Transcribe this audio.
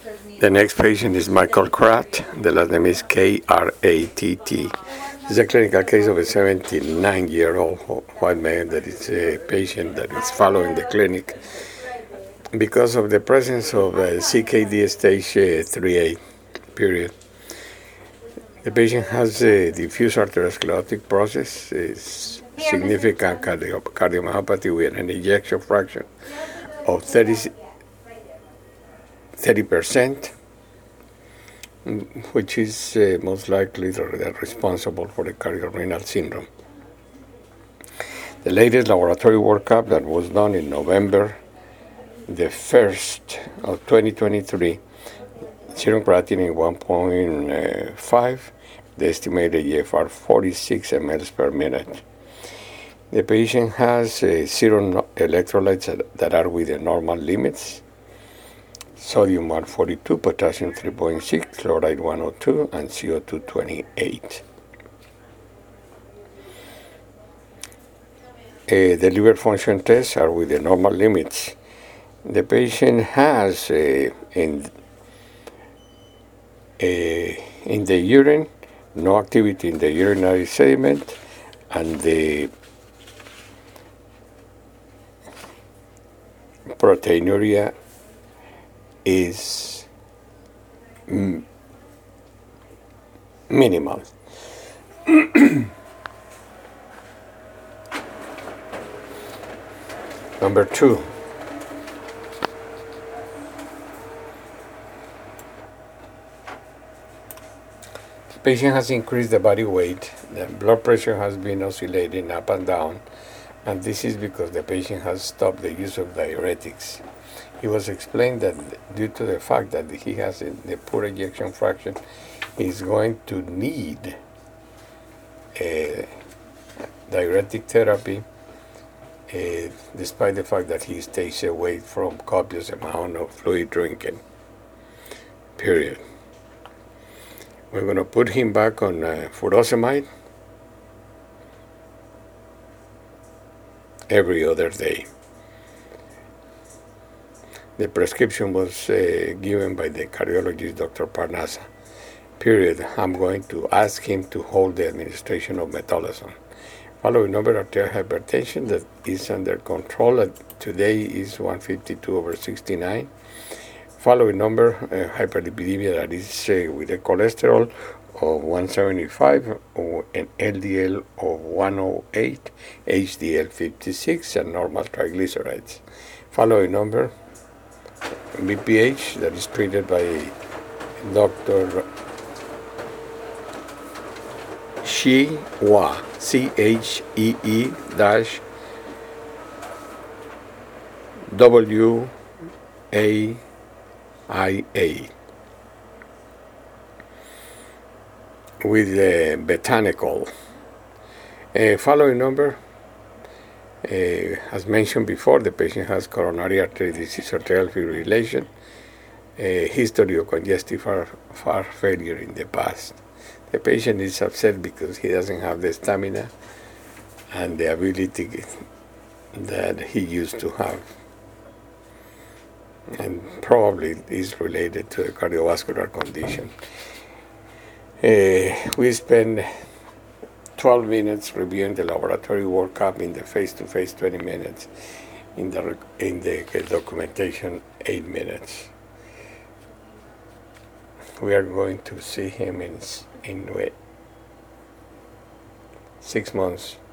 The next patient is Michael Kratt. The last name is K-R-A-T-T. It's a clinical case of a 79-year-old white man that is a patient that is following the clinic because of the presence of CKD stage 3A, period. The patient has a diffuse arteriosclerotic process, significant cardiomyopathy with an ejection fraction of 30%, which is most likely responsible for the cardiorenal syndrome. The latest laboratory workup that was done in November the 1st of 2023, serum creatinine 1.5, the estimated GFR 46 mL per minute. The patient has serum electrolytes that are within normal limits: sodium 142, potassium 3.6, chloride 102, and CO2 28. The liver function tests are within normal limits. The patient has in the urine no activity in the urinary segment, and the proteinuria is minimal. Number 2. The patient has increased the body weight. The blood pressure has been oscillating up and down, and this is because the patient has stopped the use of diuretics. It was explained that due to the fact that he has the poor ejection fraction, he's going to need diuretic therapy, despite the fact that he stays away from copious amount of fluid drinking, period. We're going to put him back on furosemide every other day. The prescription was given by the cardiologist, Dr. Parnasa, period. I'm going to ask him to hold the administration of metolazone. Following number, arterial hypertension that is under control today is 152/69. Following number, hyperlipidemia that is with a cholesterol of 175, an LDL of 108, HDL 56, and normal triglycerides. Following number, BPH that is treated by Dr. Chee-Hua, CHEE-WAIA, with Betanicol. Following number, as mentioned before, the patient has coronary artery disease, arterial fibrillation, history of congestive heart failure in the past. The patient is upset because he doesn't have the stamina and the ability that he used to have, and probably is related to a cardiovascular condition. We spend 12 minutes reviewing the laboratory workup, in the face-to-face 20 minutes, in the documentation 8 minutes. We are going to see him in 6 months.